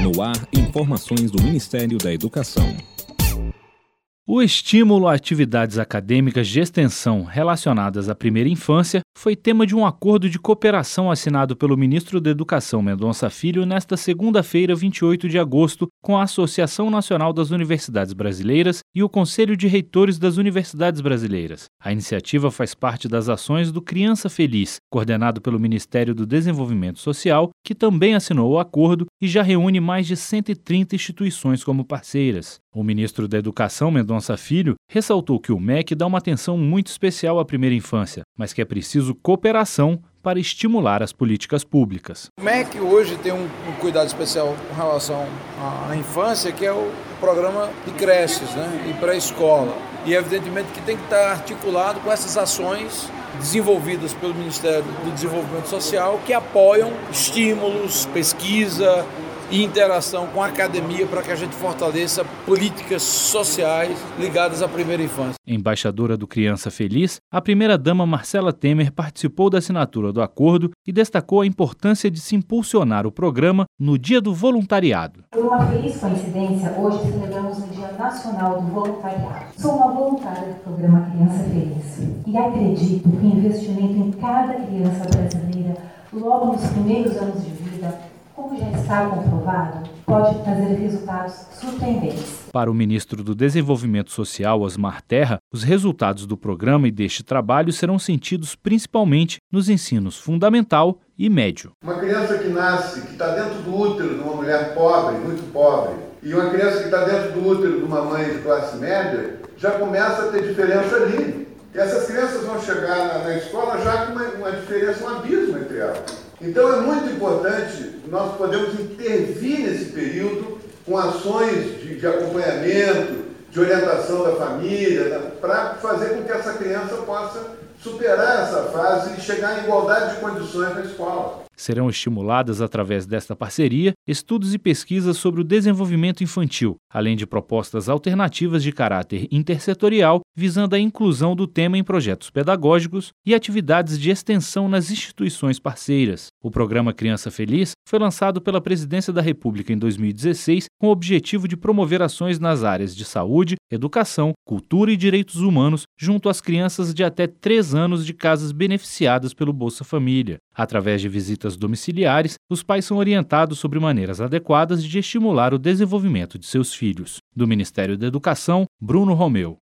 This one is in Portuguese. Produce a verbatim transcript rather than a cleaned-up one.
No ar, informações do Ministério da Educação. O estímulo a atividades acadêmicas de extensão relacionadas à primeira infância foi tema de um acordo de cooperação assinado pelo ministro da Educação, Mendonça Filho, nesta segunda-feira, vinte e oito de agosto, com a Associação Nacional das Universidades Brasileiras e o Conselho de Reitores das Universidades Brasileiras. A iniciativa faz parte das ações do Criança Feliz, coordenado pelo Ministério do Desenvolvimento Social, que também assinou o acordo e já reúne mais de cento e trinta instituições como parceiras. O ministro da Educação, Mendonça Filho, ressaltou que o M E C dá uma atenção muito especial à primeira infância, mas que é preciso cooperação para estimular as políticas públicas. O M E C hoje tem um, um cuidado especial com relação à infância, que é o programa de creches, né, e pré-escola. E evidentemente que tem que estar articulado com essas ações desenvolvidas pelo Ministério do Desenvolvimento Social, que apoiam estímulos, pesquisa e interação com a academia para que a gente fortaleça políticas sociais ligadas à primeira infância. Embaixadora do Criança Feliz, a primeira-dama Marcela Temer participou da assinatura do acordo e destacou a importância de se impulsionar o programa no Dia do Voluntariado. Por uma feliz coincidência, hoje celebramos o Dia Nacional do Voluntariado. Sou uma voluntária do programa Criança Feliz e acredito que o investimento em cada criança brasileira, logo nos primeiros anos de vida, como já está comprovado, pode trazer resultados surpreendentes. Para o ministro do Desenvolvimento Social, Osmar Terra, os resultados do programa e deste trabalho serão sentidos principalmente nos ensinos fundamental e médio. Uma criança que nasce, que está dentro do útero de uma mulher pobre, muito pobre, e uma criança que está dentro do útero de uma mãe de classe média, já começa a ter diferença ali. E essas crianças vão chegar na, na escola já com uma, uma diferença, um abismo entre elas. Então é muito importante nós podermos intervir nesse período com ações de, de acompanhamento, de orientação da família, para fazer com que essa criança possa superar essa fase e chegar em igualdade de condições na escola. Serão estimuladas, através desta parceria, estudos e pesquisas sobre o desenvolvimento infantil, além de propostas alternativas de caráter intersetorial, visando a inclusão do tema em projetos pedagógicos e atividades de extensão nas instituições parceiras. O programa Criança Feliz foi lançado pela Presidência da República em dois mil e dezesseis com o objetivo de promover ações nas áreas de saúde, educação, cultura e direitos humanos junto às crianças de até três anos de casas beneficiadas pelo Bolsa Família. Através de visitas domiciliares, os pais são orientados sobre maneiras adequadas de estimular o desenvolvimento de seus filhos. Do Ministério da Educação, Bruno Romeu.